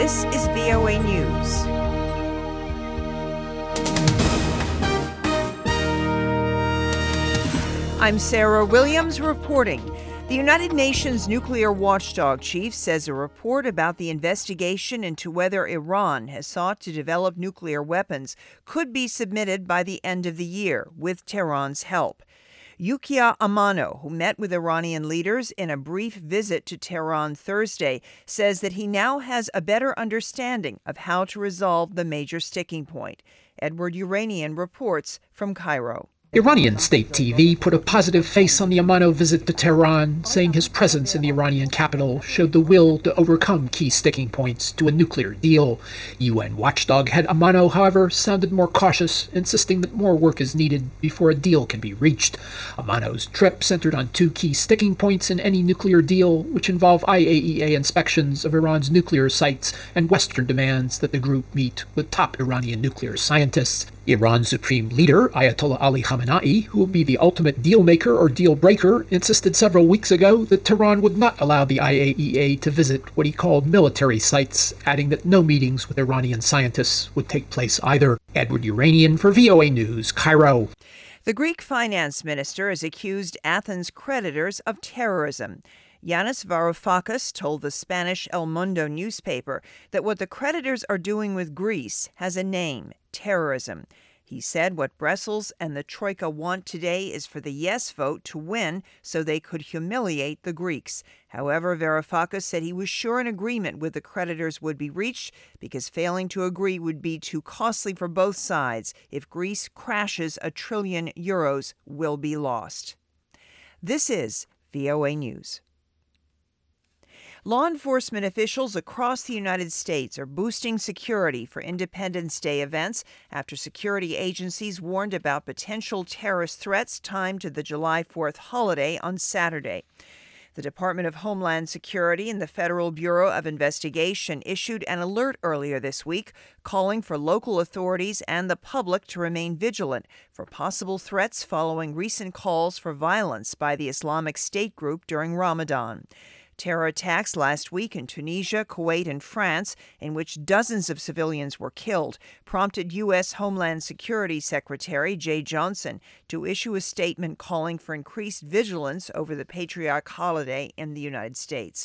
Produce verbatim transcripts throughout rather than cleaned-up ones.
This is V O A News. I'm Sarah Williams reporting. The United Nations nuclear watchdog chief says a report about the investigation into whether Iran has sought to develop nuclear weapons could be submitted by the end of the year, with Tehran's help. Yukia Amano, who met with Iranian leaders in a brief visit to Tehran Thursday, says that he now has a better understanding of how to resolve the major sticking point. Edward Uranian reports from Cairo. Iranian state T V put a positive face on the Amano visit to Tehran, saying his presence in the Iranian capital showed the will to overcome key sticking points to a nuclear deal. U N watchdog head Amano, however, sounded more cautious, insisting that more work is needed before a deal can be reached. Amano's trip centered on two key sticking points in any nuclear deal, which involve I A E A inspections of Iran's nuclear sites and Western demands that the group meet with top Iranian nuclear scientists. Iran's supreme leader, Ayatollah Ali Khamenei, who will be the ultimate deal maker or deal breaker, insisted several weeks ago that Tehran would not allow the I A E A to visit what he called military sites, adding that no meetings with Iranian scientists would take place either. Edward Uranian for V O A News, Cairo. The Greek finance minister has accused Athens creditors of terrorism. Yanis Varoufakis told the Spanish El Mundo newspaper that what the creditors are doing with Greece has a name: terrorism. He said what Brussels and the Troika want today is for the yes vote to win so they could humiliate the Greeks. However, Varoufakis said he was sure an agreement with the creditors would be reached because failing to agree would be too costly for both sides. If Greece crashes, a trillion euros will be lost. This is V O A News. Law enforcement officials across the United States are boosting security for Independence Day events after security agencies warned about potential terrorist threats timed to the July fourth holiday on Saturday. The Department of Homeland Security and the Federal Bureau of Investigation issued an alert earlier this week calling for local authorities and the public to remain vigilant for possible threats following recent calls for violence by the Islamic State group during Ramadan. Terror attacks last week in Tunisia, Kuwait, and France, in which dozens of civilians were killed, prompted U S. Homeland Security Secretary Jeh Johnson to issue a statement calling for increased vigilance over the patriotic holiday in the United States.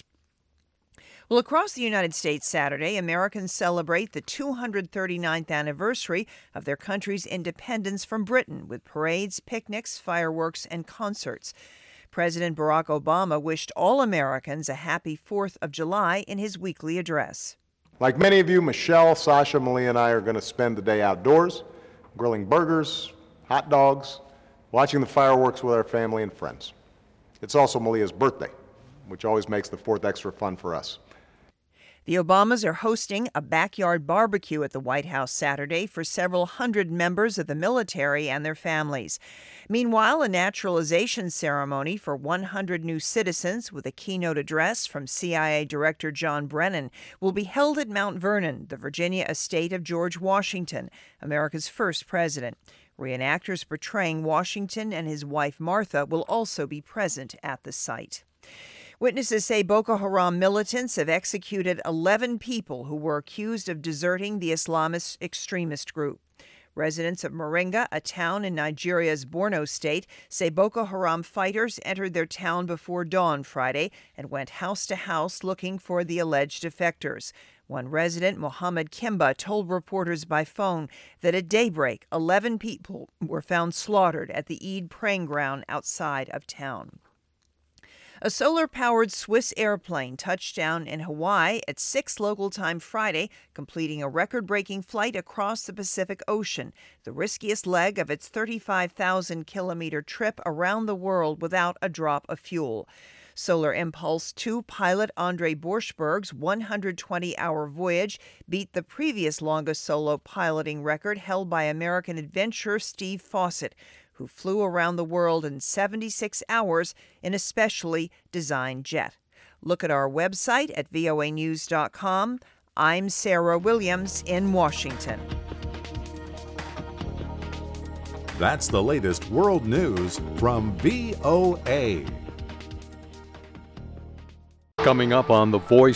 Well, across the United States Saturday, Americans celebrate the two hundred thirty-ninth anniversary of their country's independence from Britain with parades, picnics, fireworks, and concerts. President Barack Obama wished all Americans a happy fourth of July in his weekly address. Like many of you, Michelle, Sasha, Malia, and I are going to spend the day outdoors, grilling burgers, hot dogs, watching the fireworks with our family and friends. It's also Malia's birthday, which always makes the fourth extra fun for us. The Obamas are hosting a backyard barbecue at the White House Saturday for several hundred members of the military and their families. Meanwhile, a naturalization ceremony for one hundred new citizens with a keynote address from C I A Director John Brennan will be held at Mount Vernon, the Virginia estate of George Washington, America's first president. Reenactors portraying Washington and his wife Martha will also be present at the site. Witnesses say Boko Haram militants have executed eleven people who were accused of deserting the Islamist extremist group. Residents of Moringa, a town in Nigeria's Borno state, say Boko Haram fighters entered their town before dawn Friday and went house to house looking for the alleged defectors. One resident, Mohammed Kimba, told reporters by phone that at daybreak, eleven people were found slaughtered at the Eid praying ground outside of town. A solar-powered Swiss airplane touched down in Hawaii at six local time Friday, completing a record-breaking flight across the Pacific Ocean, the riskiest leg of its thirty-five thousand kilometer trip around the world without a drop of fuel. Solar Impulse two pilot Andre Borschberg's one hundred twenty hour voyage beat the previous longest solo piloting record held by American adventurer Steve Fossett, who flew around the world in seventy-six hours in a specially designed jet. Look at our website at V O A news dot com. I'm Sarah Williams in Washington. That's the latest world news from V O A. Coming up on The Voice